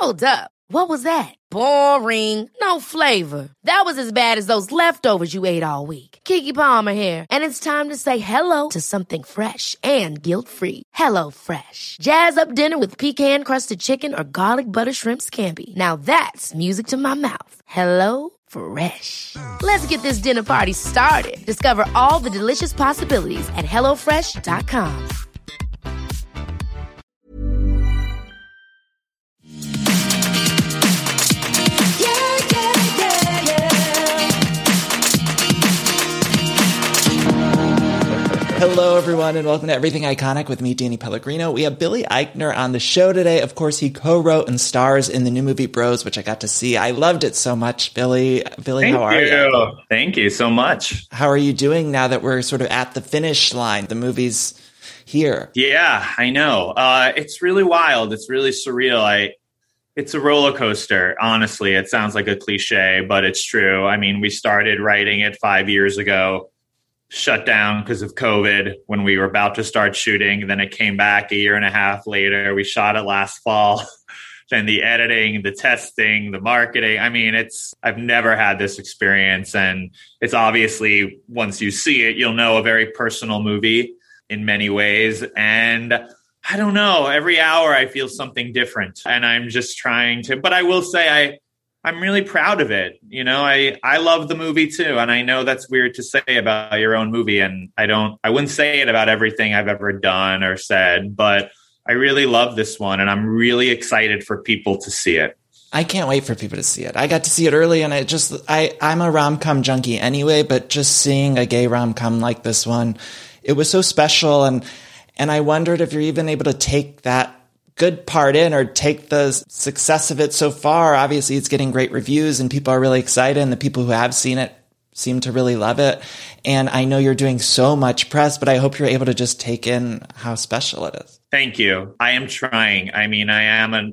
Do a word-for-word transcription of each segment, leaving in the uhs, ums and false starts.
Hold up. What was that? Boring. No flavor. That was as bad as those leftovers you ate all week. Keke Palmer here. And it's time to say hello to something fresh and guilt-free. Hello Fresh. Jazz up dinner with pecan-crusted chicken or garlic butter shrimp scampi. Now that's music to my mouth. Hello Fresh. Let's get this dinner party started. Discover all the delicious possibilities at hello fresh dot com. Hello, everyone, and welcome to Everything Iconic with me, Danny Pellegrino. We have Billy Eichner on the show today. Of course, he co-wrote and stars in the new movie Bros, which I got to see. I loved it so much, Billy. Billy, Thank how are you. you? Thank you so much. How are you doing now that we're sort of at the finish line? The movie's here. Yeah, I know. Uh, it's really wild. It's really surreal. I, it's a roller coaster, honestly. It sounds like a cliche, but it's true. I mean, we started writing it five years ago. Shut down because of COVID when we were about to start shooting. Then it came back a year and a half later. We shot it last fall. Then the editing, the testing, the marketing. I mean, it's, I've never had this experience. And it's obviously, once you see it, you'll know a very personal movie in many ways. And I don't know, every hour I feel something different. And I'm just trying to, but I will say I, I'm really proud of it. You know, I, I love the movie too. And I know that's weird to say about your own movie. And I don't, I wouldn't say it about everything I've ever done or said, but I really love this one. And I'm really excited for people to see it. I can't wait for people to see it. I got to see it early and I just, I, I'm a rom-com junkie anyway, but just seeing a gay rom-com like this one, it was so special. And, and I wondered if you're even able to take that good part in or take the success of it so far. Obviously, it's getting great reviews and people are really excited. And the people who have seen it seem to really love it. And I know you're doing so much press, but I hope you're able to just take in how special it is. Thank you. I am trying. I mean, I am a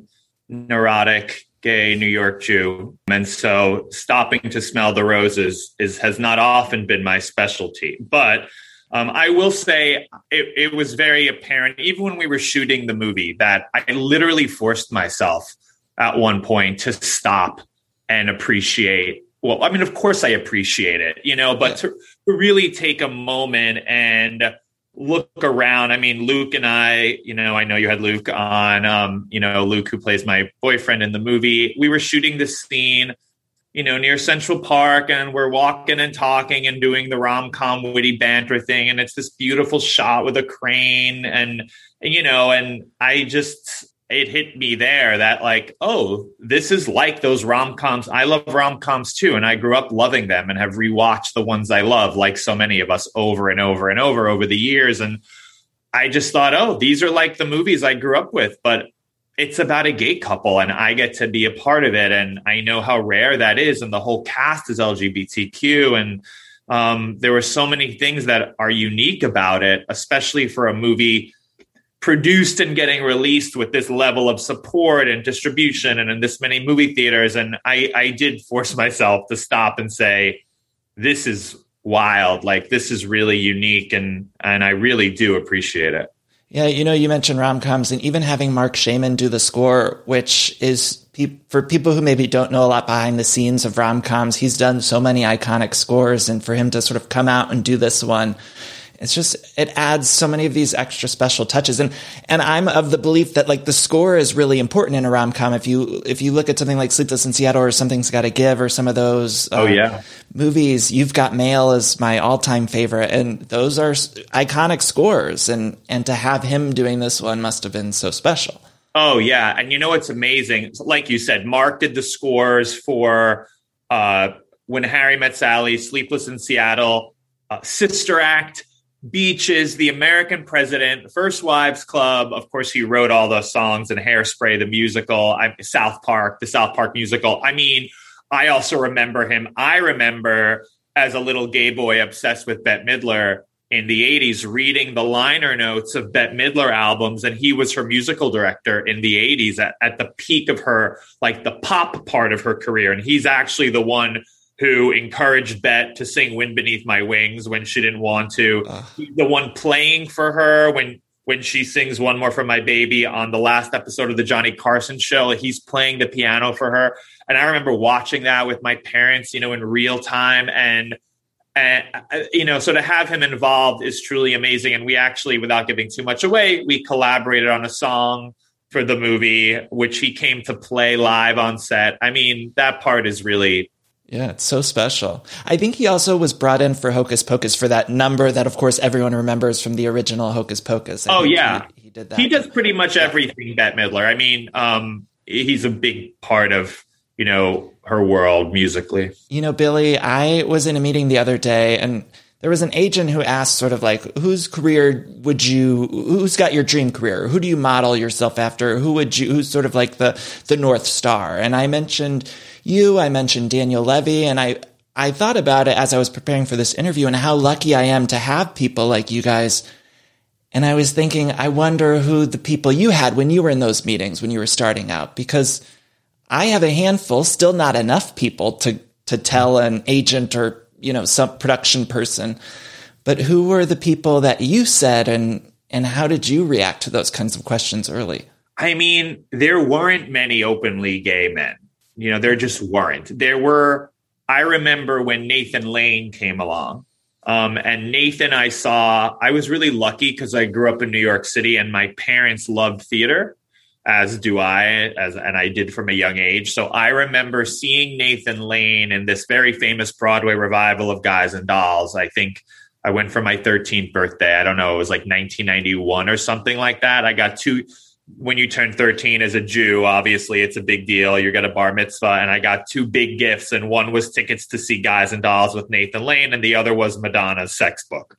neurotic gay New York Jew. And so stopping to smell the roses is has not often been my specialty. But Um, I will say it, it was very apparent, even when we were shooting the movie, that I literally forced myself at one point to stop and appreciate. Well, I mean, of course I appreciate it, you know, but to, to really take a moment and look around. I mean, Luke and I, you know, I know you had Luke on, um, you know, Luke, who plays my boyfriend in the movie. We were shooting this scene, you know, near Central Park, and we're walking and talking and doing the rom-com witty banter thing. And it's this beautiful shot with a crane and, you know, and I just, it hit me there that like, oh, this is like those rom-coms. I love rom-coms too. And I grew up loving them and have rewatched the ones I love, like so many of us over and over and over over the years. And I just thought, oh, these are like the movies I grew up with, but it's about a gay couple and I get to be a part of it. And I know how rare that is. And the whole cast is L G B T Q. And um, there were so many things that are unique about it, especially for a movie produced and getting released with this level of support and distribution and in this many movie theaters. And I, I did force myself to stop and say, this is wild. Like, this is really unique. And, and I really do appreciate it. Yeah, you know, you mentioned rom-coms and even having Mark Shaman do the score, which is pe- for people who maybe don't know a lot behind the scenes of rom-coms, he's done so many iconic scores, and for him to sort of come out and do this one, it's just, it adds so many of these extra special touches. And, and I'm of the belief that like the score is really important in a rom-com. If you, if you look at something like Sleepless in Seattle or Something's Gotta Give or some of those uh, oh, yeah. movies, You've Got Mail is my all-time favorite. And those are iconic scores. And, and to have him doing this one must have been so special. Oh, yeah. And you know, what's amazing. Like you said, Mark did the scores for uh, When Harry Met Sally, Sleepless in Seattle, uh, Sister Act, Beaches, The American President, First Wives Club. Of course, he wrote all the songs and Hairspray, the musical, I, South Park, the South Park musical. I mean, I also remember him. I remember as a little gay boy obsessed with Bette Midler in the eighties, reading the liner notes of Bette Midler albums. And he was her musical director in the eighties at, at the peak of her, like the pop part of her career. And he's actually the one who encouraged Bette to sing Wind Beneath My Wings when she didn't want to. Uh. He's the one playing for her when when she sings One More for My Baby on the last episode of the Johnny Carson show. He's playing the piano for her. And I remember watching that with my parents, you know, in real time. And, and you know, so to have him involved is truly amazing. And we actually, without giving too much away, we collaborated on a song for the movie, which he came to play live on set. I mean, that part is really... Yeah, it's so special. I think he also was brought in for Hocus Pocus for that number that, of course, everyone remembers from the original Hocus Pocus. I oh, yeah. He, he did that. He does pretty much everything, Bette Midler. I mean, um, he's a big part of, you know, her world musically. You know, Billy, I was in a meeting the other day, and there was an agent who asked sort of like, whose career would you, who's got your dream career? Who do you model yourself after? Who would you, who's sort of like the, the North Star? And I mentioned you, I mentioned Daniel Levy, and I, I thought about it as I was preparing for this interview and how lucky I am to have people like you guys. And I was thinking, I wonder who the people you had when you were in those meetings, when you were starting out, because I have a handful, still not enough people to, to tell an agent or, you know, some production person, but who were the people that you said, and, and how did you react to those kinds of questions early? I mean, there weren't many openly gay men. You know, there just weren't. There were, I remember when Nathan Lane came along, um, and Nathan I saw, I was really lucky because I grew up in New York City and my parents loved theater, as do I, as and I did from a young age. So I remember seeing Nathan Lane in this very famous Broadway revival of Guys and Dolls. I think I went for my thirteenth birthday. I don't know, it was like nineteen ninety-one or something like that. I got two... When you turn thirteen as a Jew, obviously it's a big deal. You get a bar mitzvah, and I got two big gifts, and one was tickets to see Guys and Dolls with Nathan Lane, and the other was Madonna's Sex Book.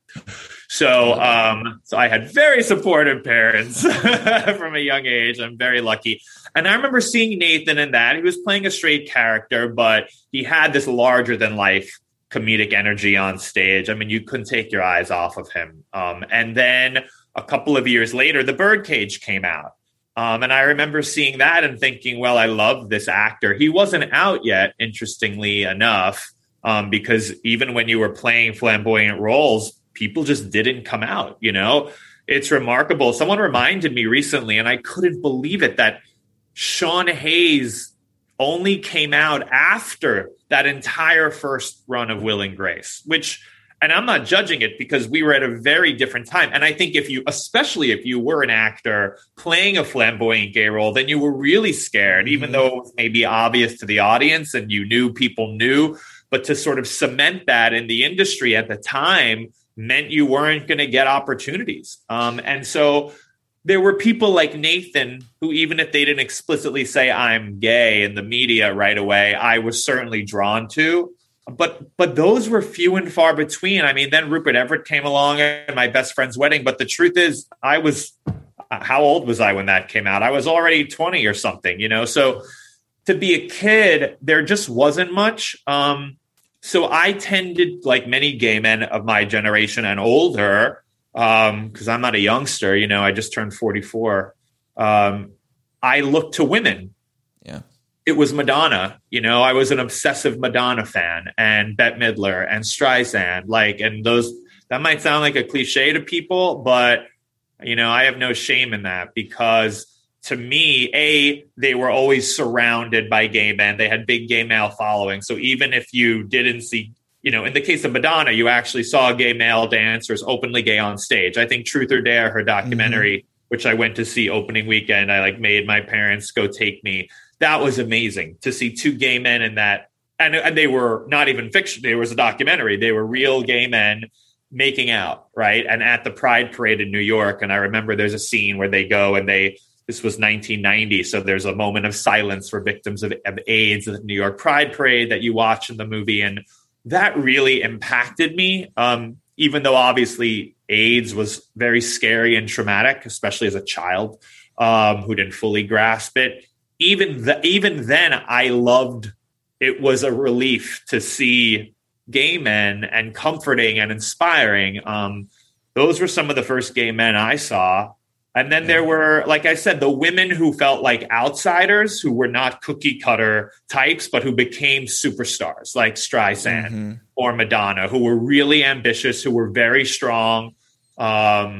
So, um, so I had very supportive parents from a young age. I'm very lucky. And I remember seeing Nathan in that. He was playing a straight character, but he had this larger than life comedic energy on stage. I mean, you couldn't take your eyes off of him. Um, and then a couple of years later, The Birdcage came out. Um, and I remember seeing that and thinking, well, I love this actor. He wasn't out yet, interestingly enough, um, because even when you were playing flamboyant roles, people just didn't come out, you know? It's remarkable. Someone reminded me recently, and I couldn't believe it, that Sean Hayes only came out after that entire first run of Will and Grace, which... And I'm not judging it because we were at a very different time. And I think if you, especially if you were an actor playing a flamboyant gay role, then you were really scared, even mm-hmm. though it was maybe obvious to the audience and you knew people knew. But to sort of cement that in the industry at the time meant you weren't going to get opportunities. Um, and so there were people like Nathan who, even if they didn't explicitly say I'm gay in the media right away, I was certainly drawn to. But but those were few and far between. I mean, then Rupert Everett came along at my best friend's wedding. But the truth is, I was, how old was I when that came out? I was already twenty or something, you know. So to be a kid, there just wasn't much. Um, so I tended, like many gay men of my generation and older, because um, I'm not a youngster, you know, I just turned forty-four. Um, I looked to women. Yeah. It was Madonna, you know, I was an obsessive Madonna fan, and Bette Midler and Streisand, like, and those, that might sound like a cliche to people, but, you know, I have no shame in that because to me, A, they were always surrounded by gay men. They had big gay male following. So even if you didn't see, you know, in the case of Madonna, you actually saw gay male dancers openly gay on stage. I think Truth or Dare, her documentary, mm-hmm. which I went to see opening weekend, I like made my parents go take me. That was amazing to see two gay men in that. And, and they were not even fiction. There was a documentary. They were real gay men making out, right? And at the Pride Parade in New York. And I remember there's a scene where they go and they, this was nineteen ninety. So there's a moment of silence for victims of, of AIDS at the New York Pride Parade that you watch in the movie. And that really impacted me. Um, even though obviously AIDS was very scary and traumatic, especially as a child um, who didn't fully grasp it. Even the, even then, I loved, it was a relief to see gay men and comforting and inspiring. Um, those were some of the first gay men I saw. And then there were, like I said, the women who felt like outsiders, who were not cookie cutter types, but who became superstars like Streisand mm-hmm. or Madonna, who were really ambitious, who were very strong. Um,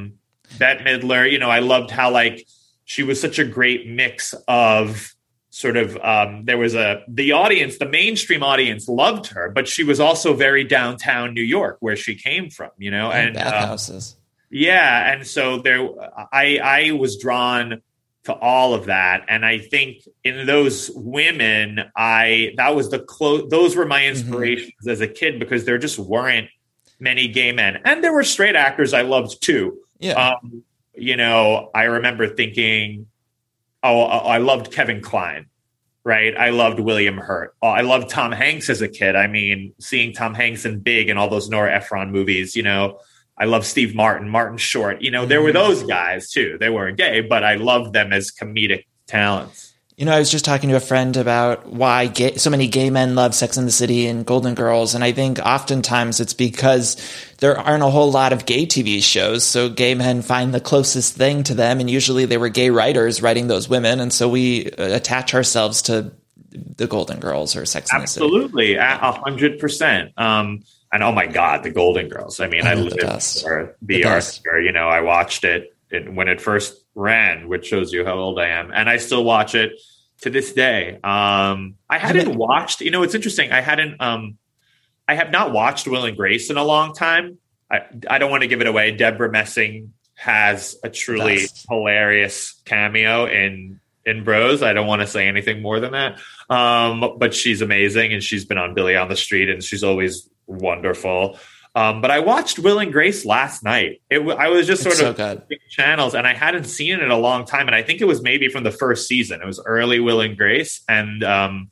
Bette Midler, you know, I loved how like she was such a great mix of sort of um, there was a the audience, the mainstream audience loved her, but she was also very downtown New York where she came from, you know, and, and um, bathhouses. Yeah, and so there, I I was drawn to all of that, and I think in those women, I that was the close. Those were my inspirations mm-hmm. as a kid because there just weren't many gay men, and there were straight actors I loved too. Yeah, um, you know, I remember thinking, oh, I loved Kevin Kline. Right. I loved William Hurt. Oh, I loved Tom Hanks as a kid. I mean, seeing Tom Hanks in Big and all those Nora Ephron movies, you know, I love Steve Martin, Martin Short. You know, mm-hmm. there were those guys, too. They weren't gay, but I loved them as comedic talents. You know, I was just talking to a friend about why gay, so many gay men love Sex and the City and Golden Girls. And I think oftentimes it's because there aren't a whole lot of gay T V shows. So gay men find the closest thing to them. And usually they were gay writers writing those women. And so we attach ourselves to the Golden Girls or Sex and the City. Absolutely. A hundred percent. Um, and oh my God, the Golden Girls. I mean, I, I lived for the, the Oscar, you know, I watched it when it first ran, which shows you how old I am. And I still watch it to this day. Um, I hadn't watched, you know, it's interesting. I hadn't, um, I have not watched Will and Grace in a long time. I, I don't want to give it away. Deborah Messing has a truly Best. hilarious cameo in, in Bros. I don't want to say anything more than that. Um, but she's amazing. And she's been on Billy on the Street and she's always wonderful. Um, but I watched Will and Grace last night. It w- I was just sort it's of so good. channels, and I hadn't seen it in a long time. And I think it was maybe from the first season. It was early Will and Grace, and um,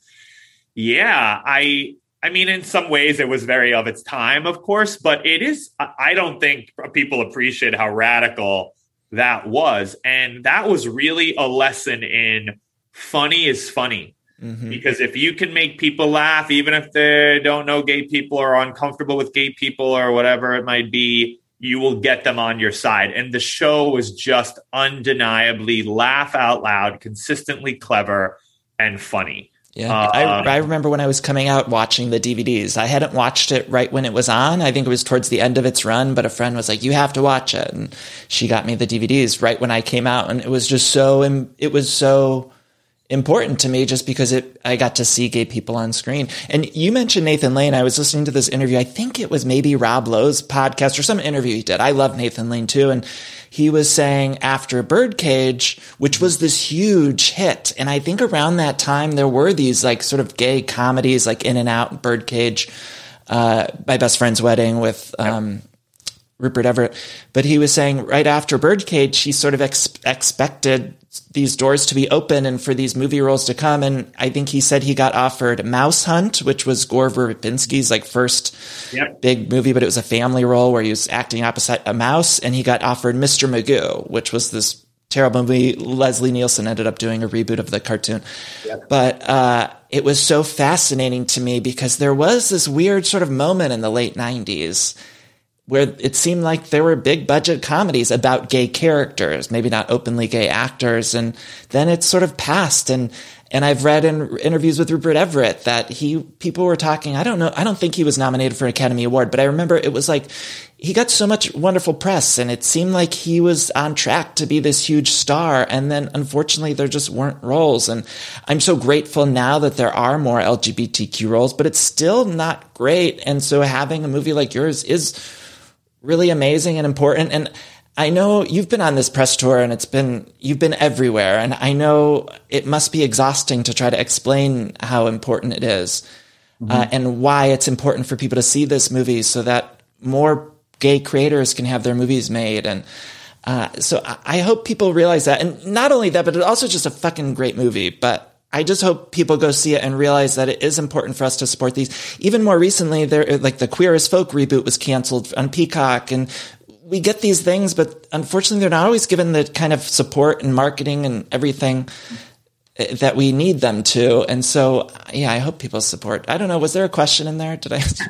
yeah, I, I mean, in some ways, it was very of its time, of course. But it is. I don't think people appreciate how radical that was, and that was really a lesson in funny is funny. Mm-hmm. Because if you can make people laugh, even if they don't know gay people or are uncomfortable with gay people or whatever it might be, you will get them on your side. And the show was just undeniably laugh out loud, consistently clever and funny. Yeah, um, I, I remember when I was coming out watching the D V Ds. I hadn't watched it right when it was on. I think it was towards the end of its run, but a friend was like, you have to watch it. And she got me the D V Ds right when I came out. And it was just so, it was so important to me just because it I got to see gay people on screen. And you mentioned Nathan Lane. I was listening to this interview. I think it was maybe Rob Lowe's podcast or some interview he did. I love Nathan Lane too. And he was saying after Birdcage, which was this huge hit. And I think around that time there were these like sort of gay comedies like In and Out, Birdcage, uh, My Best Friend's Wedding with um, Rupert Everett. But he was saying right after Birdcage, he sort of ex- expected these doors to be open and for these movie roles to come. And I think he said he got offered Mouse Hunt, which was Gore Verbinski's like first yep. big movie, but it was a family role where he was acting opposite a mouse. And he got offered Mister Magoo, which was this terrible movie. Leslie Nielsen ended up doing a reboot of the cartoon. Yep. But uh, it was so fascinating to me because there was this weird sort of moment in the late nineties where it seemed like there were big budget comedies about gay characters, maybe not openly gay actors. And then it sort of passed. And, and I've read in interviews with Rupert Everett that he, people were talking, I don't know, I don't think he was nominated for an Academy Award, but I remember it was like, he got so much wonderful press and it seemed like he was on track to be this huge star. And then unfortunately there just weren't roles. And I'm so grateful now that there are more L G B T Q roles, but it's still not great. And so having a movie like yours is really amazing and important. And I know you've been on this press tour and it's been, you've been everywhere. And I know it must be exhausting to try to explain how important it is, mm-hmm. uh, and why it's important for people to see this movie so that more gay creators can have their movies made. And uh, so I hope people realize that. And not only that, but it's also just a fucking great movie. But I just hope people go see it and realize that it is important for us to support these. Even more recently, there, like the Queer as Folk reboot was canceled on Peacock, and we get these things, but unfortunately, they're not always given the kind of support and marketing and everything that we need them to. And so, yeah, I hope people support. I don't know. Was there a question in there? Did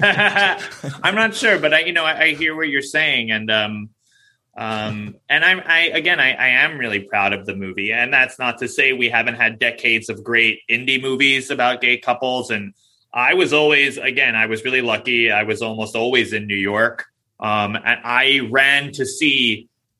I? I'm not sure, but I, you know, I, I hear what you're saying, and um, Um, and I'm, I, again, I, I am really proud of the movie, and that's not to say we haven't had decades of great indie movies about gay couples. And I was always, again, I was really lucky. I was almost always in New York. Um, and I ran to see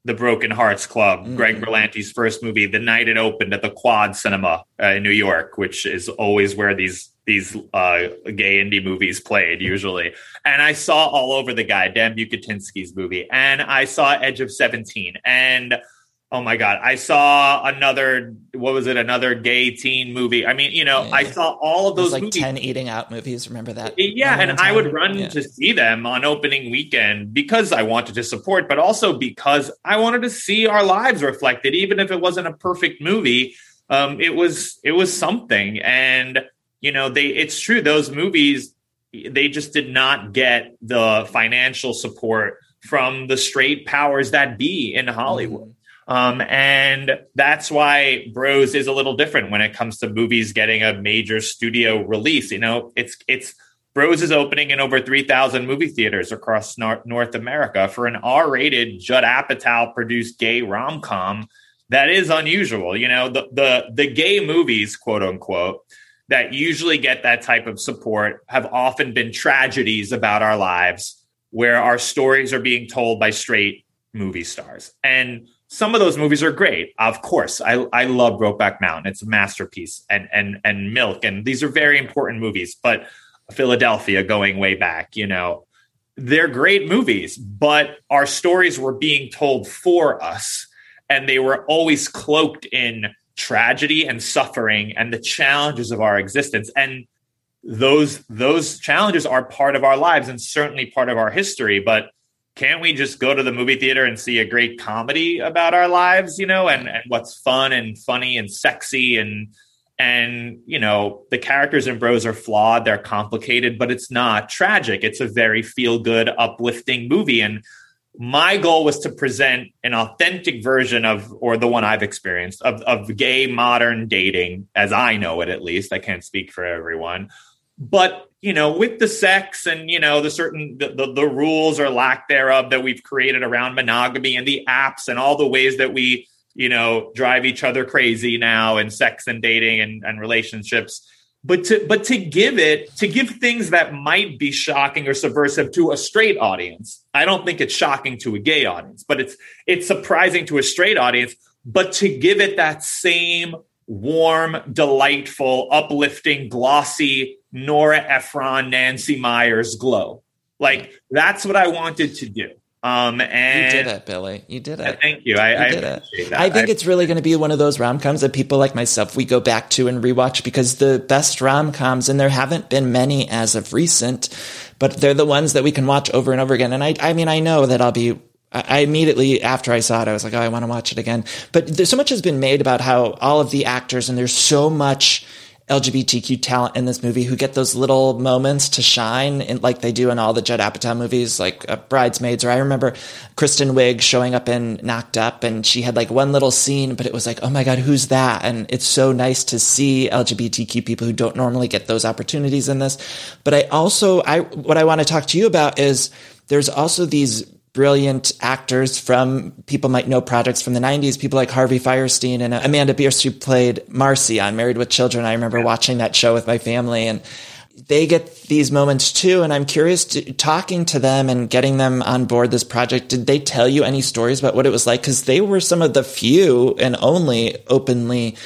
The Broken Hearts Club, mm-hmm. Greg Berlanti's first movie, the night it opened at the Quad Cinema uh, in New York, which is always where these these uh, gay indie movies played usually. And I saw all over the guy, Dan Bucatinsky's movie. And I saw Edge of seventeen. And oh my God, I saw another, what was it, another gay teen movie. I mean, you know, yeah. I saw all of those like movies. ten eating out movies, remember that? Yeah, and I would run yeah. to see them on opening weekend because I wanted to support, but also because I wanted to see our lives reflected, even if it wasn't a perfect movie. Um, it was it was something. And, you know, they it's true, those movies, they just did not get the financial support from the straight powers that be in Hollywood. Mm. Um, and that's why Bros is a little different when it comes to movies getting a major studio release. You know, it's it's Bros is opening in over three thousand movie theaters across North, North America for an R-rated Judd Apatow produced gay rom-com. That is unusual. You know, the the the gay movies, quote unquote, that usually get that type of support have often been tragedies about our lives where our stories are being told by straight movie stars. And some of those movies are great. Of course, I, I love Brokeback Mountain. It's a masterpiece, and and and Milk. And these are very important movies. But Philadelphia, going way back, you know, they're great movies. But our stories were being told for us, and they were always cloaked in tragedy and suffering and the challenges of our existence. And those those challenges are part of our lives and certainly part of our history. But can't we just go to the movie theater and see a great comedy about our lives, you know, and, and what's fun and funny and sexy and, and, you know, the characters in Bros are flawed. They're complicated, but it's not tragic. It's a very feel good, uplifting movie. And my goal was to present an authentic version of, or the one I've experienced of, of gay modern dating as I know it, at least. I can't speak for everyone, but you know, with the sex and, you know, the certain, the, the, the rules or lack thereof that we've created around monogamy and the apps and all the ways that we, you know, drive each other crazy now and sex and dating and, and relationships. But to, but to give it, to give things that might be shocking or subversive to a straight audience, I don't think it's shocking to a gay audience, but it's, it's surprising to a straight audience, but to give it that same warm, delightful, uplifting, glossy, Nora Ephron, Nancy Meyers glow. Like, that's what I wanted to do. Um, and you did it, Billy. You did it. Thank you. I, you I did it. I think I, it's really going to be one of those rom-coms that people like myself, we go back to and rewatch because the best rom-coms, and there haven't been many as of recent, but they're the ones that we can watch over and over again. And I, I mean, I know that I'll be I immediately, after I saw it, I was like, oh, I want to watch it again. But there's so much has been made about how all of the actors, and there's so much L G B T Q talent in this movie who get those little moments to shine, in, like they do in all the Judd Apatow movies, like uh, Bridesmaids. Or I remember Kristen Wiig showing up in Knocked Up, and she had like one little scene, but it was like, oh my God, who's that? And it's so nice to see L G B T Q people who don't normally get those opportunities in this. But I also, I what I want to talk to you about is there's also these brilliant actors from, people might know projects from the nineties, people like Harvey Fierstein and Amanda Bierce, who played Marcy on Married with Children. I remember watching that show with my family, and they get these moments too. And I'm curious, to, talking to them and getting them on board this project, did they tell you any stories about what it was like? Because they were some of the few and only openly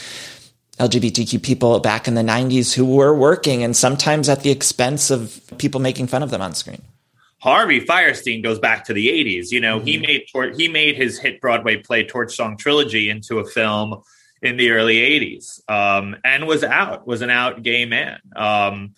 L G B T Q people back in the nineties who were working, and sometimes at the expense of people making fun of them on screen. Harvey Fierstein goes back to the eighties. You know, mm-hmm. he made tor- he made his hit Broadway play Torch Song Trilogy into a film in the early eighties, um, and was out, was an out gay man. Um,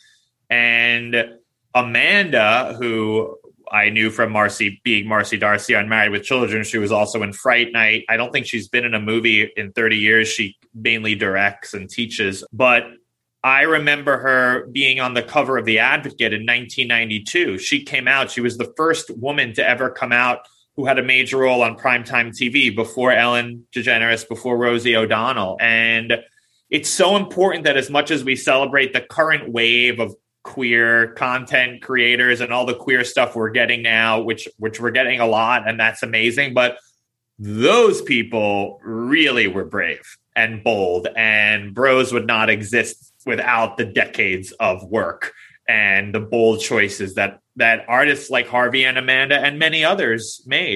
and Amanda, who I knew from Marcy, being Marcy Darcy on Married with Children, she was also in Fright Night. I don't think she's been in a movie in thirty years. She mainly directs and teaches, but I remember her being on the cover of The Advocate in nineteen ninety-two. She came out. She was the first woman to ever come out who had a major role on primetime T V before Ellen DeGeneres, before Rosie O'Donnell. And it's so important that as much as we celebrate the current wave of queer content creators and all the queer stuff we're getting now, which which we're getting a lot, and that's amazing, but those people really were brave and bold, and Bros would not exist without the decades of work and the bold choices that that artists like Harvey and Amanda and many others made.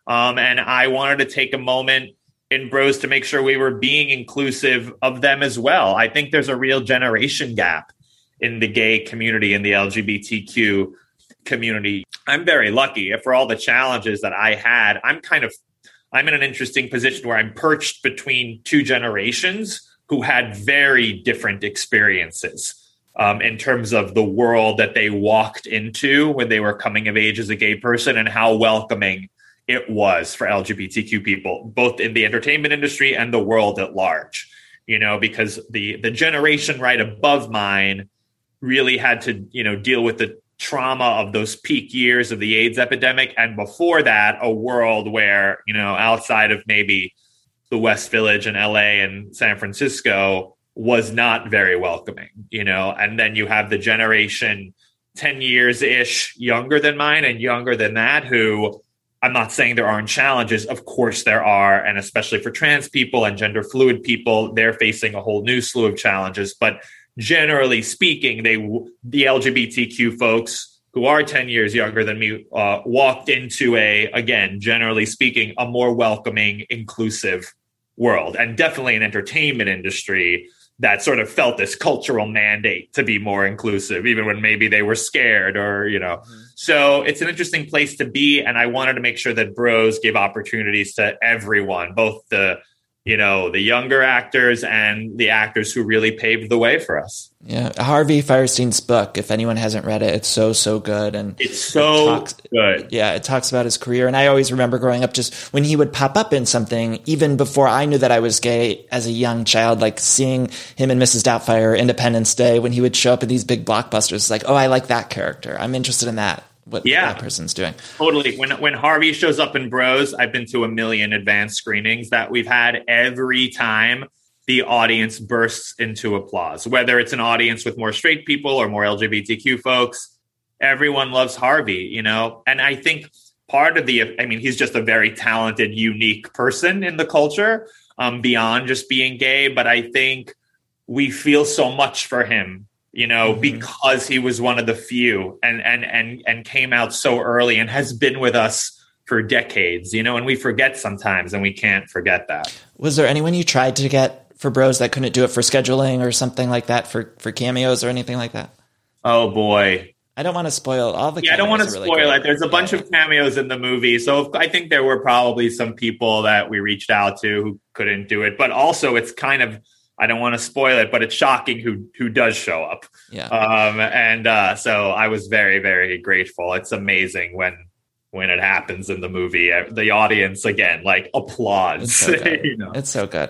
Um, and I wanted to take a moment in Bros to make sure we were being inclusive of them as well. I think there's a real generation gap in the gay community, in the L G B T Q community. I'm very lucky for all the challenges that I had. I'm kind of, I'm in an interesting position where I'm perched between two generations who had very different experiences um, in terms of the world that they walked into when they were coming of age as a gay person, and how welcoming it was for L G B T Q people, both in the entertainment industry and the world at large. You know, because the the generation right above mine really had to, you know, deal with the trauma of those peak years of the AIDS epidemic. And before that, a world where, you know, outside of maybe the West Village and L A and San Francisco was not very welcoming, you know. And then you have the generation ten years ish younger than mine and younger than that, who, I'm not saying there aren't challenges. Of course there are. And especially for trans people and gender fluid people, they're facing a whole new slew of challenges. But generally speaking, they the L G B T Q folks who are ten years younger than me uh, walked into a, again, generally speaking, a more welcoming, inclusive world, and definitely an entertainment industry that sort of felt this cultural mandate to be more inclusive, even when maybe they were scared or, you know. Mm-hmm. So it's an interesting place to be. And I wanted to make sure that Bros gave opportunities to everyone, both the, you know, the younger actors and the actors who really paved the way for us. Yeah. Harvey Fierstein's book, if anyone hasn't read it, it's so, so good. And it's so it talks, good. Yeah. It talks about his career. And I always remember growing up, just when he would pop up in something, even before I knew that I was gay as a young child, like seeing him in Missus Doubtfire, Independence Day, when he would show up in these big blockbusters, like, oh, I like that character. I'm interested in that. What yeah. that person's doing. Totally. When when Harvey shows up in Bros, I've been to a million advanced screenings that we've had. Every time the audience bursts into applause, whether it's an audience with more straight people or more L G B T Q folks, everyone loves Harvey, you know? And I think part of the, I mean, he's just a very talented, unique person in the culture, um, beyond just being gay. But I think we feel so much for him, you know, mm-hmm. because he was one of the few and, and, and, and came out so early and has been with us for decades, you know, and we forget sometimes, and we can't forget that. Was there anyone you tried to get for Bros that couldn't do it for scheduling or something like that, for, for cameos or anything like that? Oh boy. I don't want to spoil all the Yeah, I don't want to really spoil great. it. There's a bunch yeah. of cameos in the movie. So I think there were probably some people that we reached out to who couldn't do it, but also it's kind of, I don't want to spoil it, but it's shocking who who does show up. Yeah. Um, and uh, so I was very, very grateful. It's amazing when when it happens in the movie. The audience, again, like applauds. It's so good. You know? It's so good.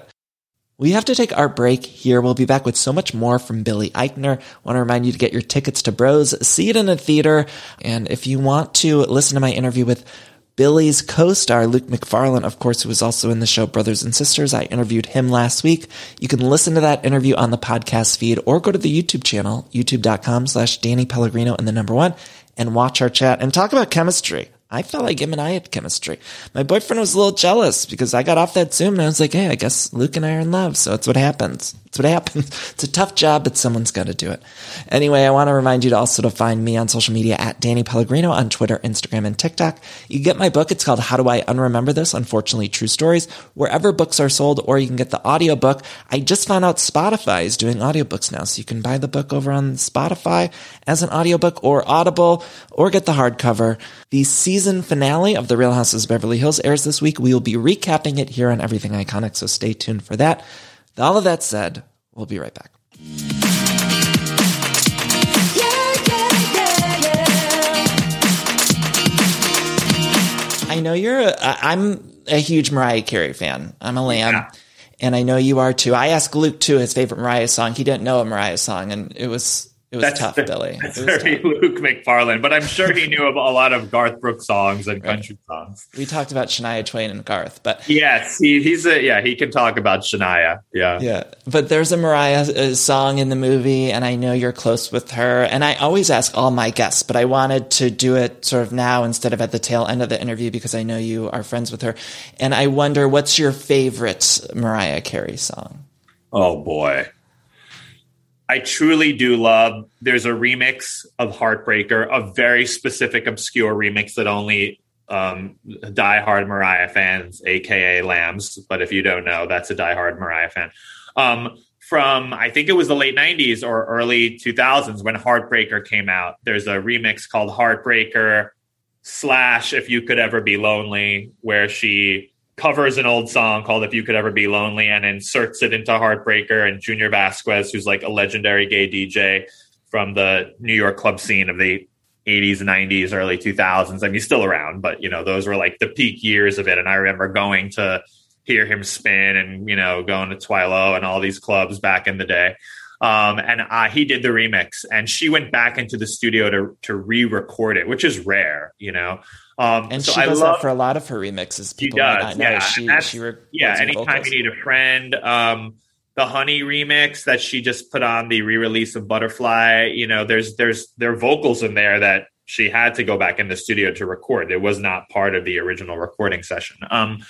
We have to take our break here. We'll be back with so much more from Billy Eichner. I want to remind you to get your tickets to Bros, see it in a theater. And if you want to listen to my interview with Billy's co-star, Luke Macfarlane, of course, who was also in the show Brothers and Sisters. I interviewed him last week. You can listen to that interview on the podcast feed or go to the YouTube channel, youtube.com slash Danny Pellegrino and the number one, and watch our chat and talk about chemistry. I felt like him and I had chemistry. My boyfriend was a little jealous because I got off that Zoom and I was like, hey, I guess Luke and I are in love. So it's what happens. It's what happens. It's a tough job, but someone's got to do it. Anyway, I want to remind you to also to find me on social media at Danny Pellegrino on Twitter, Instagram, and TikTok. You can get my book. It's called How Do I Unremember This? Unfortunately True Stories, wherever books are sold, or you can get the audiobook. I just found out Spotify is doing audiobooks now, so you can buy the book over on Spotify as an audiobook or Audible, or get the hardcover. The season finale of The Real Housewives of Beverly Hills airs this week. We will be recapping it here on Everything Iconic, so stay tuned for that. With all of that said, we'll be right back. I know you're a, I'm a huge Mariah Carey fan. I'm a lamb. Yeah. And I know you are too. I asked Luke too his favorite Mariah song. He didn't know a Mariah song, and it was It was that's tough, the, Billy. That's it was very tough. Luke McFarlane, but I'm sure he knew a lot of Garth Brooks songs and right. country songs. We talked about Shania Twain and Garth, but yes, he, he's a yeah. He can talk about Shania. Yeah, yeah. But there's a Mariah uh, song in the movie, and I know you're close with her. And I always ask all my guests, but I wanted to do it sort of now instead of at the tail end of the interview because I know you are friends with her. And I wonder, what's your favorite Mariah Carey song? Oh boy. I truly do love, there's a remix of Heartbreaker, a very specific, obscure remix that only um, diehard Mariah fans, A K A Lambs. But if you don't know, that's a diehard Mariah fan. Um, from, I think it was the late nineties or early two thousands when Heartbreaker came out. There's a remix called Heartbreaker slash If You Could Ever Be Lonely, where she covers an old song called If You Could Ever Be Lonely and inserts it into Heartbreaker. And Junior Vasquez, who's like a legendary gay D J from the New York club scene of the eighties, nineties, early two thousands. I mean, he's still around, but, you know, those were like the peak years of it. And I remember going to hear him spin and, you know, going to Twilo and all these clubs back in the day. Um, and uh, he did the remix, and she went back into the studio to to re-record it, which is rare, you know. Um, and so she I does love, that for a lot of her remixes. People she might does, not know. yeah. She, she yeah, Anytime You Need a Friend, um, the Honey remix that she just put on the re-release of Butterfly, you know, there's there's there are vocals in there that she had to go back in the studio to record. It was not part of the original recording session. Um,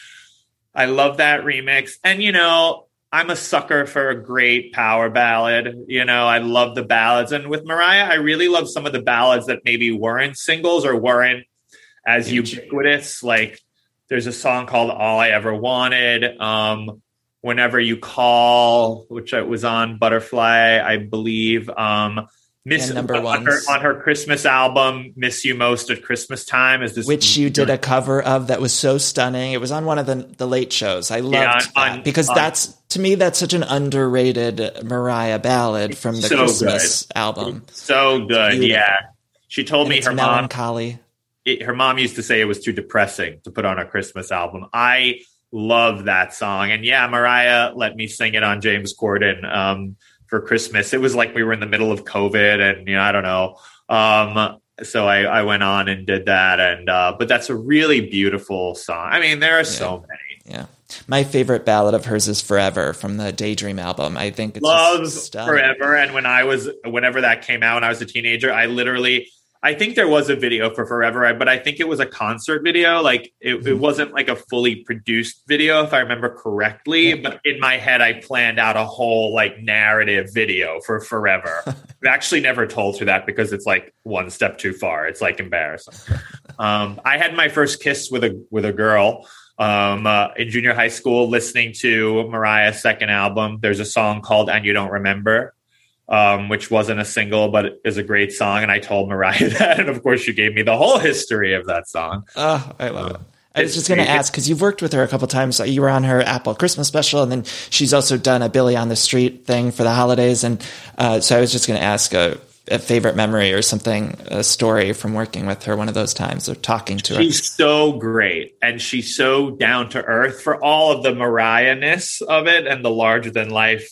I love that remix, and you know, I'm a sucker for a great power ballad. You know, I love the ballads. And with Mariah, I really love some of the ballads that maybe weren't singles or weren't as ubiquitous. Like there's a song called All I Ever Wanted, um, Whenever You Call, which was on Butterfly, I believe. Um, Miss and number on her, on her Christmas album, Miss You Most at Christmas Time, is this which you did a cover of that was so stunning. It was on one of the the late shows. I loved yeah, on, that because on, that's to me that's such an underrated Mariah ballad from the so Christmas good. album. So good, yeah. She told and me it's her melancholy. mom, it, her mom used to say it was too depressing to put on a Christmas album. I love that song, and yeah, Mariah let me sing it on James Corden. Um, for Christmas. It was like we were in the middle of COVID and, you know, I don't know. Um, so I, I went on and did that. And, uh, but that's a really beautiful song. I mean, there are yeah. so many. Yeah. My favorite ballad of hers is Forever from the Daydream album. I think it's Loves Forever. And when I was, whenever that came out, when I was a teenager, I literally, I think there was a video for Forever, but I think it was a concert video. Like it, mm-hmm. it wasn't like a fully produced video, if I remember correctly. Yeah. But in my head, I planned out a whole like narrative video for Forever. I've actually never told her that because it's like one step too far. It's like embarrassing. um, I had my first kiss with a with a girl um, uh, in junior high school, listening to Mariah's second album. There's a song called "And You Don't Remember." Um, which wasn't a single, but is a great song. And I told Mariah that. And of course, she gave me the whole history of that song. Oh, I love it. I was just going to ask, because you've worked with her a couple of times. You were on her Apple Christmas special, and then she's also done a Billy on the Street thing for the holidays. And uh, so I was just going to ask a, a favorite memory or something, a story from working with her one of those times or talking to her. She's so great. And she's so down to earth for all of the Mariah-ness of it and the larger than life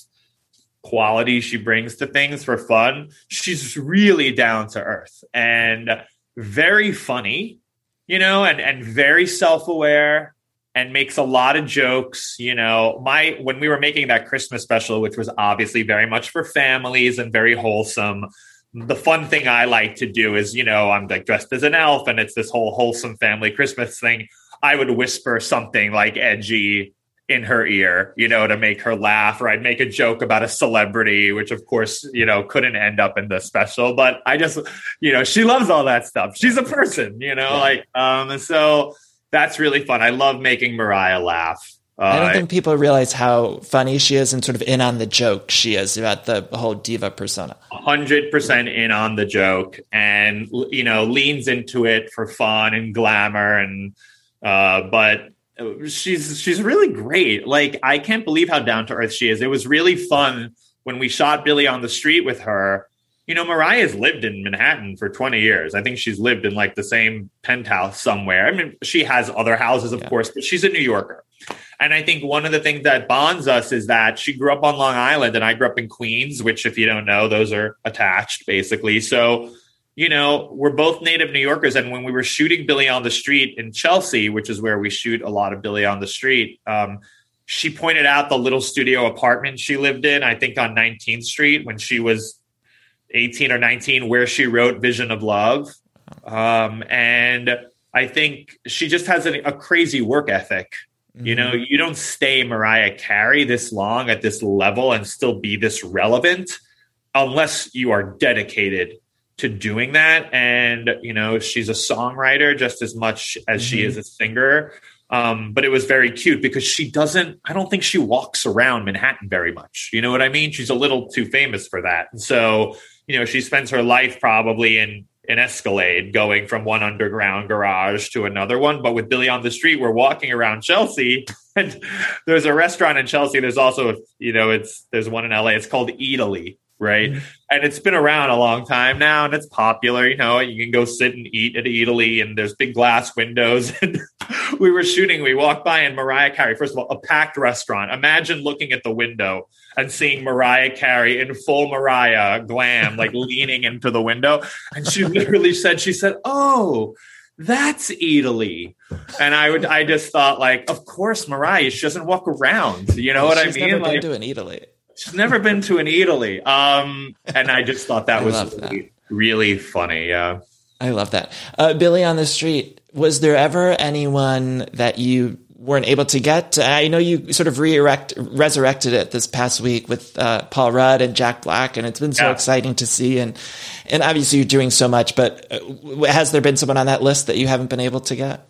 quality she brings to things for fun. She's really down to earth and very funny, you know, and, and very self-aware and makes a lot of jokes. You know, my, when we were making that Christmas special, which was obviously very much for families and very wholesome, the fun thing I like to do is, you know, I'm like dressed as an elf and it's this whole wholesome family Christmas thing. I would whisper something like edgy in her ear, you know, to make her laugh, or I'd make a joke about a celebrity, which of course, you know, couldn't end up in the special, but I just, you know, she loves all that stuff. She's a person, you know, yeah. like, um, so that's really fun. I love making Mariah laugh. Uh, I don't think people realize how funny she is and sort of in on the joke she is about the whole diva persona. one hundred percent in on the joke and, you know, leans into it for fun and glamour. And, uh, but she's, she's really great. Like, I can't believe how down to earth she is. It was really fun when we shot Billy on the Street with her. You know, Mariah's lived in Manhattan for twenty years. I think she's lived in like the same penthouse somewhere. I mean, she has other houses, of yeah. course, but she's a New Yorker. And I think one of the things that bonds us is that she grew up on Long Island and I grew up in Queens, which if you don't know, those are attached basically. So, you know, we're both native New Yorkers. And when we were shooting Billy on the Street in Chelsea, which is where we shoot a lot of Billy on the Street, um, she pointed out the little studio apartment she lived in, I think on nineteenth Street when she was eighteen or nineteen, where she wrote Vision of Love. Um, and I think she just has a, a crazy work ethic. Mm-hmm. You know, you don't stay Mariah Carey this long at this level and still be this relevant unless you are dedicated to doing that. And, you know, she's a songwriter just as much as mm-hmm. she is a singer. Um, but it was very cute because she doesn't, I don't think she walks around Manhattan very much. You know what I mean? She's a little too famous for that. And so, you know, she spends her life probably in an Escalade going from one underground garage to another one. But with Billy on the Street, we're walking around Chelsea and there's a restaurant in Chelsea. There's also, you know, it's, there's one in L A. It's called Eataly. Right. Mm-hmm. And it's been around a long time now and it's popular. You know, you can go sit and eat at Eataly and there's big glass windows. And we were shooting. We walked by and Mariah Carey, first of all, a packed restaurant. Imagine looking at the window and seeing Mariah Carey in full Mariah glam, like leaning into the window. And she literally said, she said, oh, that's Eataly. And I would, I just thought like, of course, Mariah, she doesn't walk around. You know what She's I mean? Never like, been to an Eataly. She's never been to an Eataly. Um, and I just thought that was really, that. really funny. Yeah. I love that. Uh, Billy on the Street, was there ever anyone that you weren't able to get? I know you sort of re-erect, resurrected it this past week with uh, Paul Rudd and Jack Black, and it's been so yeah. exciting to see. And, and obviously you're doing so much, but uh, has there been someone on that list that you haven't been able to get?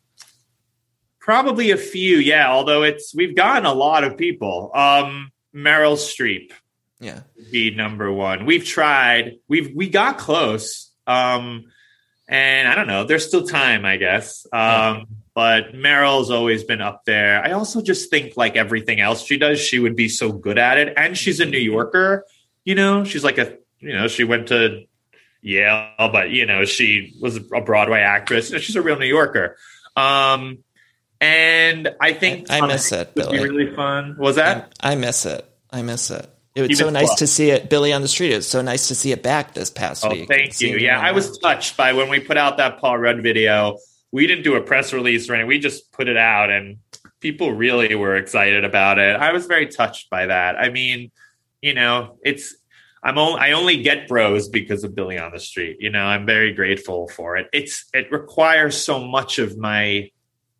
Probably a few, yeah. Although it's, we've gotten a lot of people. Um, Meryl Streep, yeah, be number one. We've tried. We've we got close, um, and I don't know. There's still time, I guess. Um, yeah. But Meryl's always been up there. I also just think, like everything else she does, she would be so good at it. And she's a New Yorker. You know, she's like a. You know, she went to Yale, but you know, she was a Broadway actress. She's a real New Yorker. Um, And I think I, I miss it. Would Billy. be really fun. Was that? I, I miss it. I miss it. It was Even so nice fun. to see it. Billy on the Street. It was so nice to see it back this past oh, week. Thank you. Yeah, I was touched by when we put out that Paul Rudd video. We didn't do a press release or anything. We just put it out, and people really were excited about it. I was very touched by that. I mean, you know, it's. I'm only, I only get bros because of Billy on the Street. You know, I'm very grateful for it. It's it requires so much of my.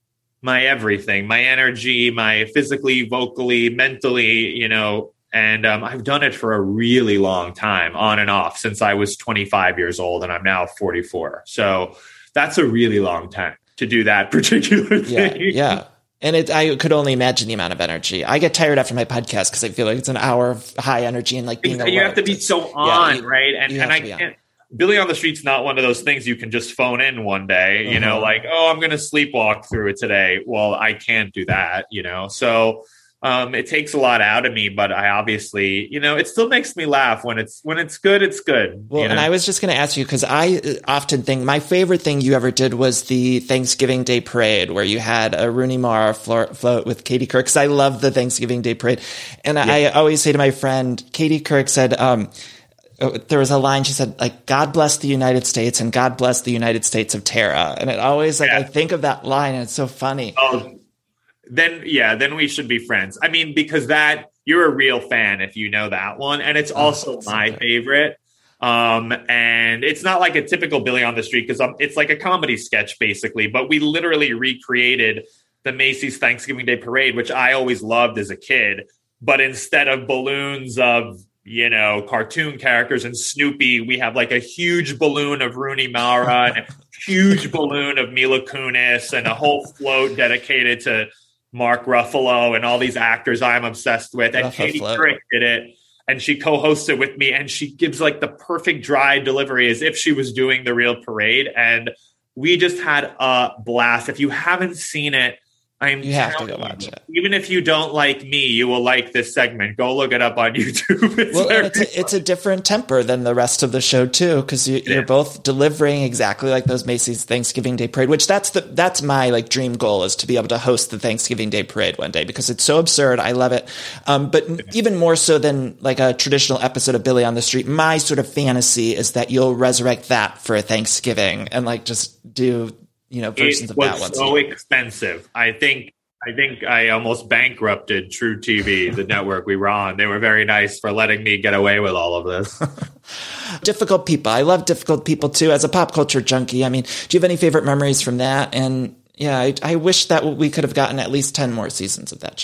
my everything, my energy, my physically, vocally, mentally, you know, and um, I've done it for a really long time on and off since I was twenty-five years old and I'm now forty-four. So that's a really long time to do that particular thing. Yeah. yeah. And it, I could only imagine the amount of energy. I get tired after my podcast because I feel like it's an hour of high energy and like being alert. You have to be so on, yeah, you, right? And, and I can't. Billy on the Street's not one of those things you can just phone in one day, you uh-huh. know, like, oh, I'm going to sleepwalk through it today. Well, I can't do that, you know, so um, it takes a lot out of me, but I obviously, you know, it still makes me laugh when it's, when it's good, it's good. Well, you know? And I was just going to ask you, because I often think my favorite thing you ever did was the Thanksgiving Day Parade, where you had a Rooney Mara float with Katie Couric, because I love the Thanksgiving Day Parade. And yeah. I always say to my friend, Katie Couric said, um, there was a line, she said, like, God bless the United States and God bless the United States of Tara. And it always, like, yeah. I think of that line and it's so funny. Oh, then, yeah, then we should be friends. I mean, because that, you're a real fan if you know that one. And it's also oh, my okay. favorite. Um, and it's not like a typical Billy on the Street because um, it's like a comedy sketch, basically. But we literally recreated the Macy's Thanksgiving Day Parade, which I always loved as a kid. But instead of balloons of, you know, cartoon characters and Snoopy, we have like a huge balloon of Rooney Mara and a huge balloon of Mila Kunis and a whole float dedicated to Mark Ruffalo and all these actors I'm obsessed with. And Katie Couric did it, and she co-hosted with me, and she gives like the perfect dry delivery as if she was doing the real parade. And we just had a blast. If you haven't seen it, I'm you have to go watch you, it. Even if you don't like me, you will like this segment. Go look it up on YouTube. It's well, it's a, it's a different temper than the rest of the show too, because you, you're both delivering exactly like those Macy's Thanksgiving Day Parade. Which that's the that's my like dream goal, is to be able to host the Thanksgiving Day Parade one day, because it's so absurd. I love it. Um, but yeah. even more so than like a traditional episode of Billy on the Street, my sort of fantasy is that you'll resurrect that for Thanksgiving and like just do. You know, versions it of that was so expensive. I think I think I almost bankrupted True T V, the network we were on. They were very nice for letting me get away with all of this. Difficult People. I love Difficult People too. As a pop culture junkie, I mean, do you have any favorite memories from that? And yeah, I, I wish that we could have gotten at least ten more seasons of that show.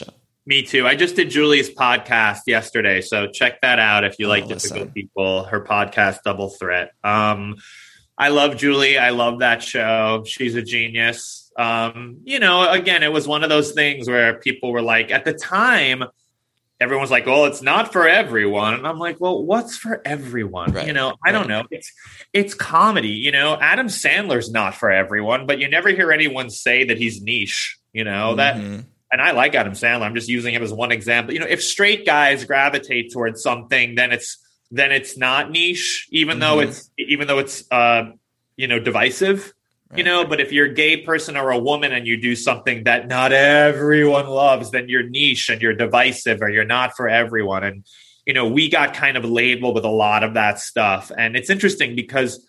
Me too. I just did Julie's podcast yesterday, so check that out if you like Oh, Difficult listen. People. Her podcast, Double Threat. Um, I love Julie. I love that show. She's a genius. Um, you know, again, it was one of those things where people were like, at the time, everyone's like, "Oh, it's not for everyone," and I'm like, "Well, what's for everyone?" Right, You know, I don't right. know. It's it's comedy. You know, Adam Sandler's not for everyone, but you never hear anyone say that he's niche. You know that. Mhm. And I like Adam Sandler. I'm just using him as one example. You know, if straight guys gravitate towards something, then it's then it's not niche, even though Mhm. it's even though it's uh, you know, divisive. You Right. know, but if you're a gay person or a woman and you do something that not everyone loves, then you're niche and you're divisive or you're not for everyone. And you know, we got kind of labeled with a lot of that stuff. And it's interesting because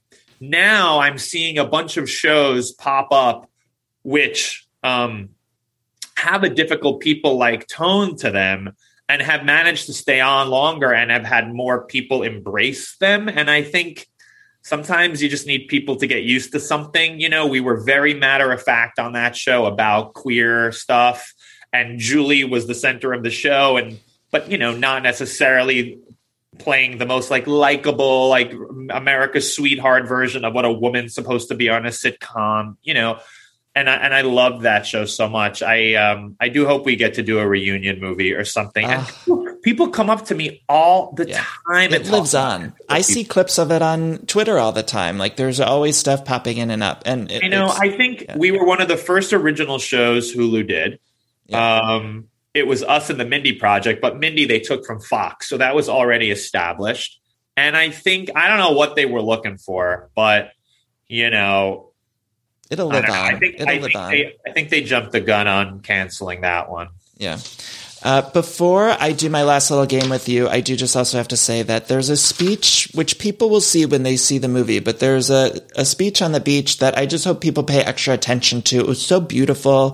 now I'm seeing a bunch of shows pop up which um have a difficult people like tone to them and have managed to stay on longer and have had more people embrace them. And I think sometimes you just need people to get used to something. You know, we were very matter of fact on that show about queer stuff, and Julie was the center of the show. And, but, you know, not necessarily playing the most like likable, like America's sweetheart version of what a woman's supposed to be on a sitcom, you know. And I, and I love that show so much. I um I do hope we get to do a reunion movie or something. And people, people come up to me all the Yeah. time. It and lives talk on. about it. I see clips of it on Twitter all the time. Like there's always stuff popping in and up. And it, You know, it's- I think yeah. we were one of the first original shows Hulu did. Yeah. Um, it was us and the Mindy Project, but Mindy they took from Fox, so that was already established. And I think I don't know what they were looking for, but you know. it'll I, live don't know. on. I think, It'll I, live think on. they, I think they jumped the gun on canceling that one. Yeah. Uh, before I do my last little game with you, I do just also have to say that there's a speech which people will see when they see the movie, but there's a, a speech on the beach that I just hope people pay extra attention to. It was so beautiful.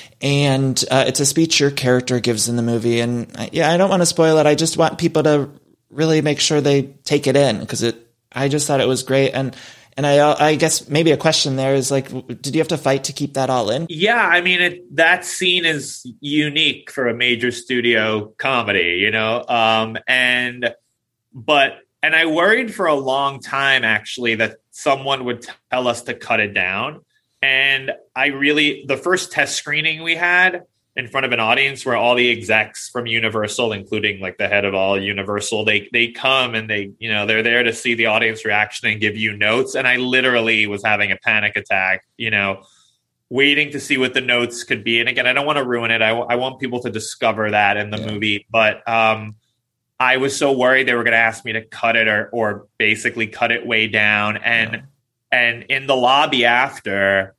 And uh, it's a speech your character gives in the movie. And I, yeah, I don't want to spoil it. I just want people to really make sure they take it in because it, I just thought it was great. And And I, I guess maybe a question there is like, did you have to fight to keep that all in? Yeah, I mean, it, that scene is unique for a major studio comedy, you know? Um, and, but, and I worried for a long time, actually, that someone would tell us to cut it down. And I really, the first test screening we had in front of an audience where all the execs from Universal, including like the head of all Universal, they they come and they, you know, they're there to see the audience reaction and give you notes. And I literally was having a panic attack, you know, waiting to see what the notes could be. And again, I don't want to ruin it. I, w- I want people to discover that in the Yeah. movie. But um, I was so worried they were going to ask me to cut it or or basically cut it way down. And Yeah. and in the lobby after,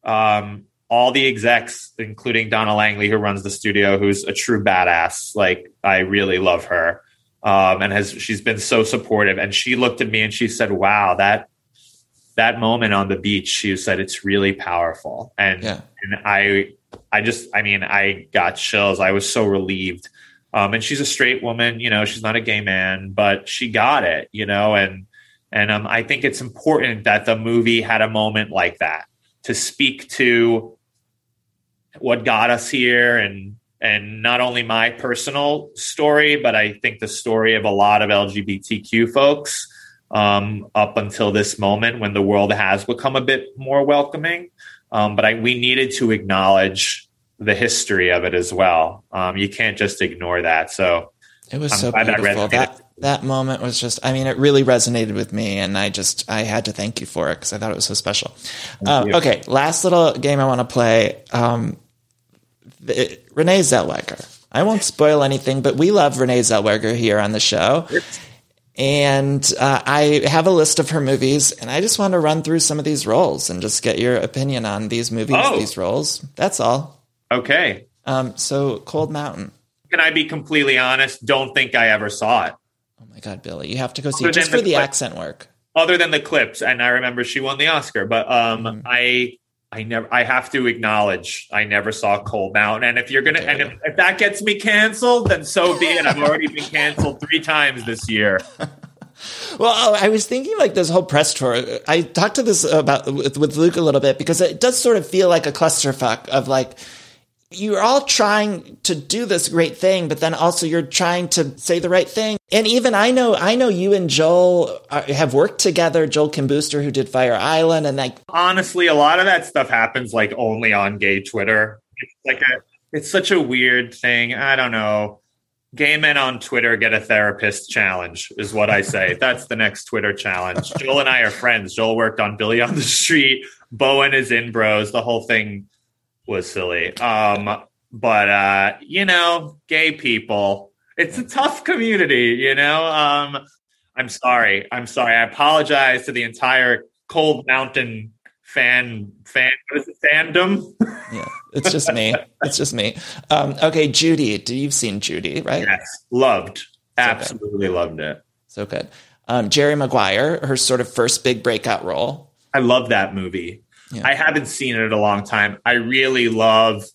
um, all the execs, including Donna Langley, who runs the studio, who's a true badass. Like, I really love her. Um, and has, she's been so supportive. And she looked at me and she said, wow, that, that moment on the beach, she said, it's really powerful. And, Yeah. and I, I just, I mean, I got chills. I was so relieved. Um, and she's a straight woman, you know, she's not a gay man, but she got it, you know, and, and, um, I think it's important that the movie had a moment like that to speak to what got us here, and and not only my personal story, but I think the story of a lot of L G B T Q folks um, up until this moment when the world has become a bit more welcoming. Um, but I, we needed to acknowledge the history of it as well. Um, you can't just ignore that. So It was I'm so glad that beautiful. resonated. That that moment was just, I mean, it really resonated with me, and I just, I had to thank you for it because I thought it was so special. Um, you. okay, last little game I want to play. Um, the, Renee Zellweger. I won't spoil anything, but we love Renee Zellweger here on the show. And uh, I have a list of her movies, and I just want to run through some of these roles and just get your opinion on these movies, Oh. these roles. That's all. Okay. Um, so, Cold Mountain. Can I be completely honest? Don't think I ever saw it. Oh my God, Billy, you have to go see Other it just than for the the clip. accent work. Other than the clips, and I remember she won the Oscar, but um, Mhm. I, I never, I have to acknowledge I never saw Cold Mountain. And if you're gonna, Okay. and if, if that gets me canceled, then so be it. I've already been canceled three times this year. Well, I was thinking like this whole press tour. I talked to this about with, with Luke a little bit because it does sort of feel like a clusterfuck of like, you're all trying to do this great thing, but then also you're trying to say the right thing. And even I know, I know you and Joel are, have worked together, Joel Kim Booster, who did Fire Island. And like, honestly, a lot of that stuff happens like only on gay Twitter. It's like a, it's such a weird thing. I don't know. Gay men on Twitter get a therapist challenge is what I say. That's the next Twitter challenge. Joel and I are friends. Joel worked on Billy on the Street. Bowen is in Bros. The whole thing was silly. Um, but, uh, you know, gay people, it's a tough community, you know? Um, I'm sorry. I'm sorry. I apologize to the entire Cold Mountain fan, fan, what is it, fandom? Yeah, it's just me. It's just me. Um, okay, Judy. Do you've seen Judy, right? Yes. Loved. So Absolutely good. Loved it. So good. Um, Jerry Maguire, her sort of first big breakout role. I love that movie. Yeah. I haven't seen it in a long time. I really love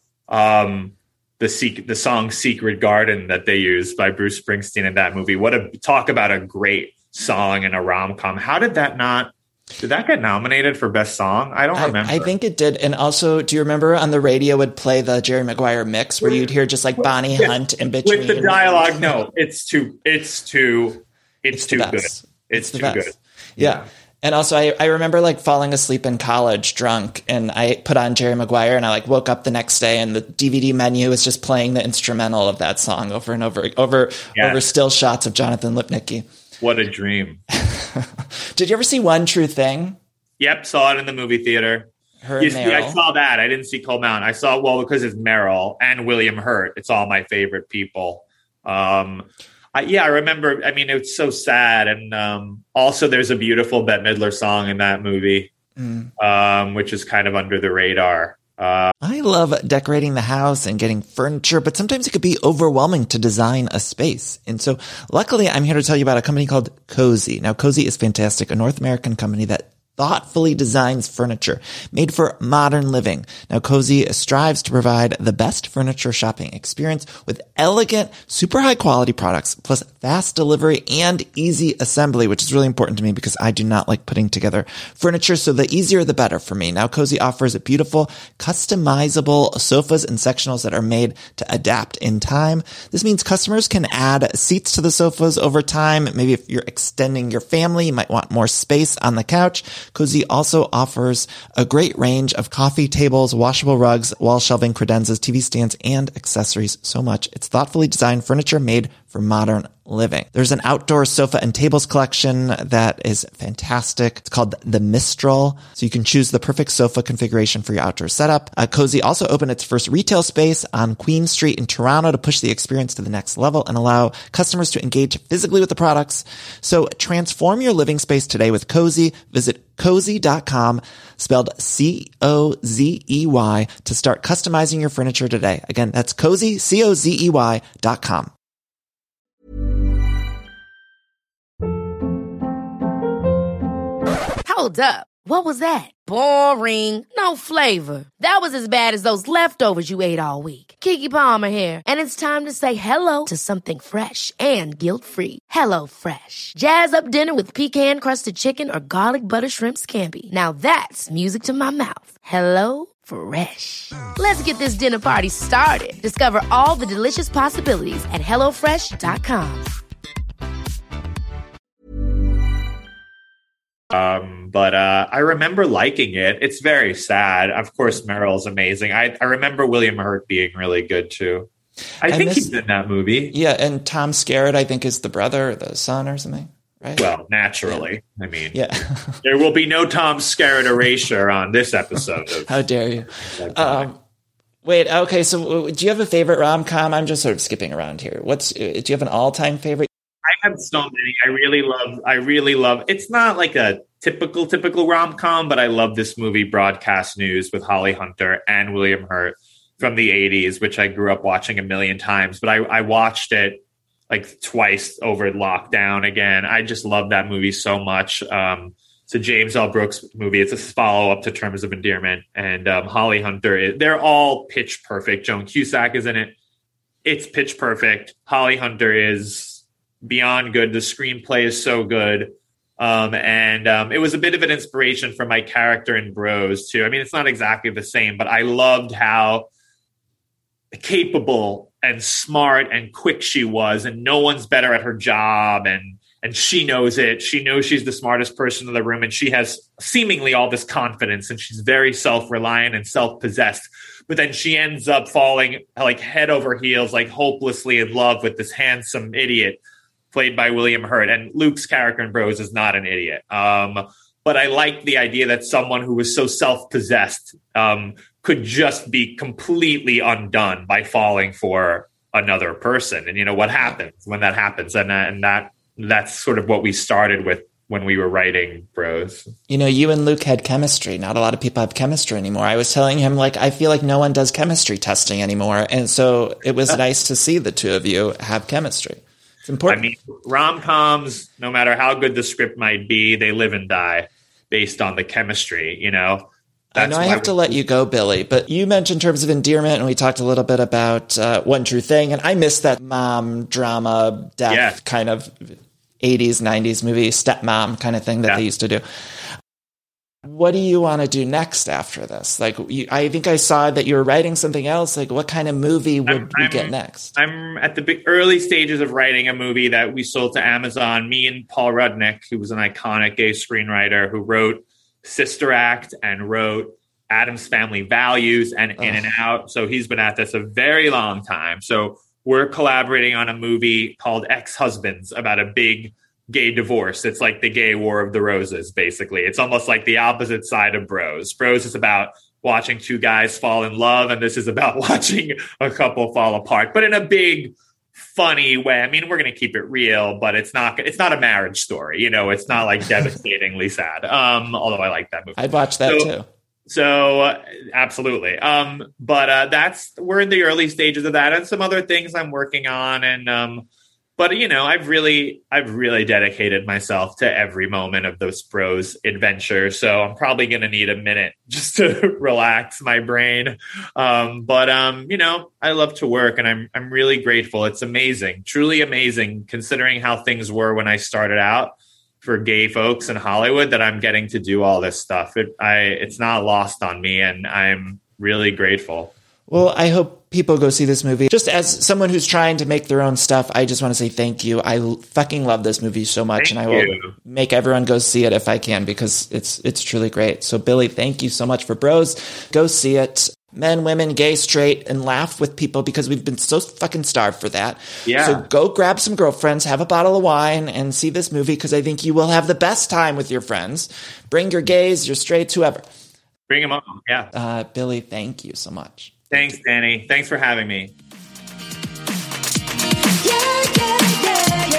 um, the sec- the song "Secret Garden" that they used by Bruce Springsteen in that movie. What a talk about a great song in a rom com. How did that not? Did that get nominated for best song? I don't remember. I, I think it did. And also, do you remember on the radio would play the Jerry Maguire mix where you'd hear just like Bonnie with, Hunt in between with the dialogue? No, it's too. It's too. It's, it's too good. It's, it's too best. good. Yeah. yeah. And also, I, I remember like falling asleep in college drunk, and I put on Jerry Maguire, and I like woke up the next day, and the D V D menu was just playing the instrumental of that song over and over, over, yes. over still shots of Jonathan Lipnicki. What a dream! Did you ever see One True Thing? Yep, saw it in the movie theater. Her you see, I saw that. I didn't see Cold Mountain. I saw well because it's Meryl and William Hurt. It's all my favorite people. Um, I, yeah, I remember. I mean, it's so sad, and um, also there's a beautiful Bette Midler song in that movie, mm. um, which is kind of under the radar. Uh, I love decorating the house and getting furniture, but sometimes it could be overwhelming to design a space. And so luckily, I'm here to tell you about a company called Cozy. Now, Cozy is fantastic, a North American company that thoughtfully designs furniture made for modern living. Now, Cozy strives to provide the best furniture shopping experience with elegant, super high quality products, plus fast delivery and easy assembly, which is really important to me because I do not like putting together furniture. So the easier, the better for me. Now, Cozy offers beautiful, customizable sofas and sectionals that are made to adapt in time. This means customers can add seats to the sofas over time. Maybe if you're extending your family, you might want more space on the couch. Cozy also offers a great range of coffee tables, washable rugs, wall shelving, credenzas, T V stands, and accessories. So much. It's thoughtfully designed furniture made for modern living. There's an outdoor sofa and tables collection that is fantastic. It's called the Mistral. So you can choose the perfect sofa configuration for your outdoor setup. Uh, Cozy also opened its first retail space on Queen Street in Toronto to push the experience to the next level and allow customers to engage physically with the products. So transform your living space today with Cozy. Visit cozy dot com, spelled C O Z E Y, to start customizing your furniture today. Again, that's Cozy, C O Z E Y dot com. Hold up. What was that? Boring. No flavor. That was as bad as those leftovers you ate all week. Keke Palmer here, and it's time to say hello to something fresh and guilt-free. Hello Fresh. Jazz up dinner with pecan-crusted chicken or garlic butter shrimp scampi. Now that's music to my mouth. Hello Fresh. Let's get this dinner party started. Discover all the delicious possibilities at hello fresh dot com. Um, but uh, I remember liking it. It's very sad. Of course, Meryl's amazing. I, I remember William Hurt being really good too. I, I think miss, he's in that movie. Yeah, and Tom Skerritt, I think, is the brother or the son or something, right? Well, naturally. Yeah. I mean, yeah. There will be no Tom Skerritt erasure on this episode. Of How dare you? Um, wait, okay, so do you have a favorite rom-com? I'm just sort of skipping around here. What's do you have an all-time favorite? I have so many. I really love, I really love, it's not like a typical, typical rom-com, but I love this movie, Broadcast News, with Holly Hunter and William Hurt from the eighties, which I grew up watching a million times. But I, I watched it like twice over lockdown again. I just love that movie so much. Um, it's a James L. Brooks movie. It's a follow-up to Terms of Endearment. And um, Holly Hunter, is, they're all pitch perfect. Joan Cusack is in it. It's pitch perfect. Holly Hunter is beyond good. The screenplay is so good. Um, and um, it was a bit of an inspiration for my character in Bros too. I mean, it's not exactly the same, but I loved how capable and smart and quick she was, and no one's better at her job, and and she knows it. She knows she's the smartest person in the room, and she has seemingly all this confidence, and she's very self-reliant and self-possessed. But then she ends up falling like head over heels, like hopelessly in love with this handsome idiot played by William Hurt. And Luke's character in Bros is not an idiot. Um, but I like the idea that someone who was so self-possessed um, could just be completely undone by falling for another person. And you know what happens when that happens, and, uh, and that that's sort of what we started with when we were writing Bros. You know, you and Luke had chemistry. Not a lot of people have chemistry anymore. I was telling him, like, I feel like no one does chemistry testing anymore. And so it was nice to see the two of you have chemistry. It's important. I mean, rom-coms, no matter how good the script might be, they live and die based on the chemistry, you know? That's I know I have to let you go, Billy, but you mentioned terms of endearment, and we talked a little bit about uh, One True Thing, and I missed that mom drama, death yeah. kind of eighties, nineties movie, stepmom kind of thing that yeah. they used to do. What do you want to do next after this? Like, you, I think I saw that you were writing something else. Like, what kind of movie would I'm, we I'm, get next? I'm at the big early stages of writing a movie that we sold to Amazon. Me and Paul Rudnick, who was an iconic gay screenwriter who wrote Sister Act and wrote Addams Family Values and Ugh. In and Out. So he's been at this a very long time. So we're collaborating on a movie called Ex-Husbands about a big gay divorce. It's like the gay war of the roses, basically. It's almost like the opposite side of Bros. Bros is about watching two guys fall in love, and this is about watching a couple fall apart, but in a big, funny way. I mean, we're going to keep it real, but it's not it's not a marriage story. You know, it's not like devastatingly sad. Um, although I like that movie. I'd watch that so, too. So uh, absolutely. Um, but uh, that's we're in the early stages of that, and some other things I'm working on. And um, but you know, I've really I've really dedicated myself to every moment of those Bros adventure. So I'm probably going to need a minute just to relax my brain. Um, but um, you know, I love to work, and I'm I'm really grateful. It's amazing, truly amazing, considering how things were when I started out for gay folks in Hollywood, that I'm getting to do all this stuff. It, I, it's not lost on me, and I'm really grateful. Well, I hope people go see this movie. Just as someone who's trying to make their own stuff, I just want to say thank you. I fucking love this movie so much, thank and I will you. make everyone go see it if I can, because it's it's truly great. So, Billy, thank you so much for Bros. Go see it. Men, women, gay, straight, and laugh with people, because we've been so fucking starved for that. Yeah. So go grab some girlfriends, have a bottle of wine, and see this movie, because I think you will have the best time with your friends. Bring your gays, your straights, whoever. Bring them on, yeah. Uh, Billy, thank you so much. Thanks, thank Danny. Thanks for having me. Yeah, yeah, yeah, yeah.